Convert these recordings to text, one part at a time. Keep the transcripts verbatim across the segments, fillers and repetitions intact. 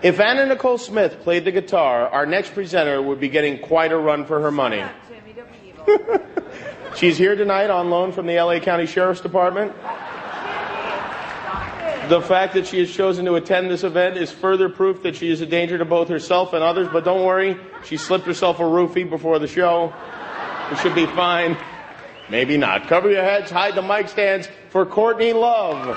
If Anna Nicole Smith played the guitar, our next presenter would be getting quite a run for her money. Shut up, Jimmy, don't be evil. She's here tonight on loan from the L A County Sheriff's Department. The fact that she has chosen to attend this event is further proof that she is a danger to both herself and others, but don't worry, she slipped herself a roofie before the show. It should be fine. Maybe not. Cover your heads, hide the mic stands for Courtney Love.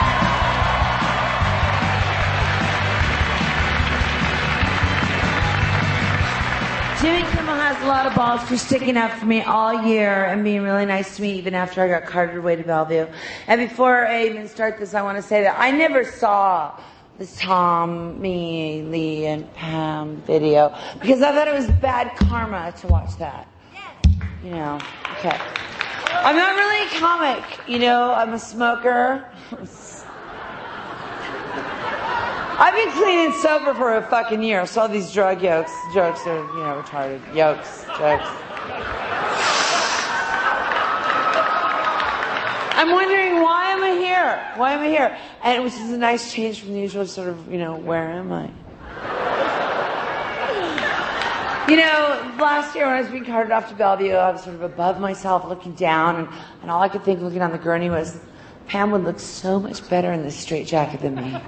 Jimmy Kimmel has a lot of balls for sticking up for me all year and being really nice to me even after I got carted away to Bellevue. And before I even start this, I want to say that I never saw this Tom, me, Lee, and Pam video because I thought it was bad karma to watch that. You know, okay. I'm not really a comic, you know, I'm a smoker. I've been clean and sober for a fucking year, so all these drug jokes, jokes are, you know, retarded. Jokes, jokes. I'm wondering, why am I here? Why am I here? And which is a nice change from the usual sort of, you know, where am I? You know, last year when I was being carted off to Bellevue, I was sort of above myself, looking down, and, and all I could think looking on the gurney was, Pam would look so much better in this straitjacket than me.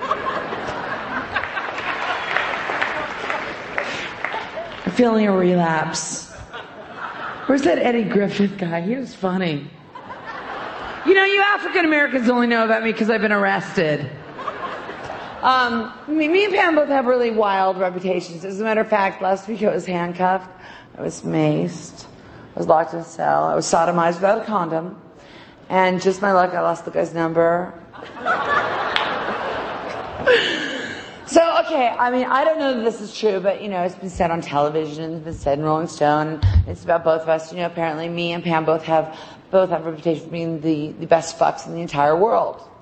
I'm feeling a relapse. Where's that Eddie Griffith guy? He was funny. You know, you African Americans only know about me because I've been arrested. Um, me, me and Pam both have really wild reputations. As a matter of fact, last week I was handcuffed, I was maced, I was locked in a cell, I was sodomized without a condom, and just my luck, I lost the guy's number. So, okay, I mean, I don't know that this is true, but, you know, it's been said on television, it's been said in Rolling Stone, it's about both of us. You know, apparently me and Pam both have, both have a reputation for being the, the best fucks in the entire world.